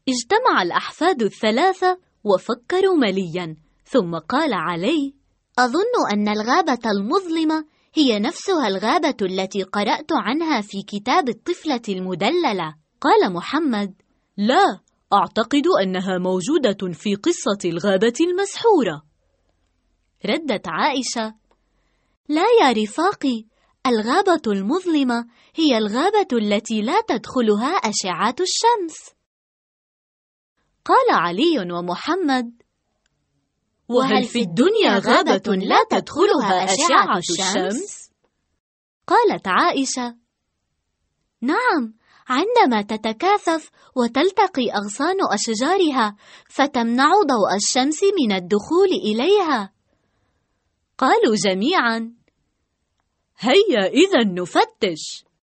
اجتمع الأحفاد الثلاثة وفكروا ملياً، ثم قال علي: أظن أن الغابة المظلمة هي نفسها الغابة التي قرأت عنها في كتاب الطفلة المدللة. قال محمد: لا، أعتقد أنها موجودة في قصة الغابة المسحورة. ردت عائشة: لا يا رفاقي، الغابة المظلمة هي الغابة التي لا تدخلها أشعة الشمس. قال علي ومحمد: وهل في الدنيا غابة لا تدخلها أشعة الشمس؟ قالت عائشة: نعم، عندما تتكاثف وتلتقي أغصان أشجارها فتمنع ضوء الشمس من الدخول إليها. قالوا جميعاً: هيا إذن نفتش.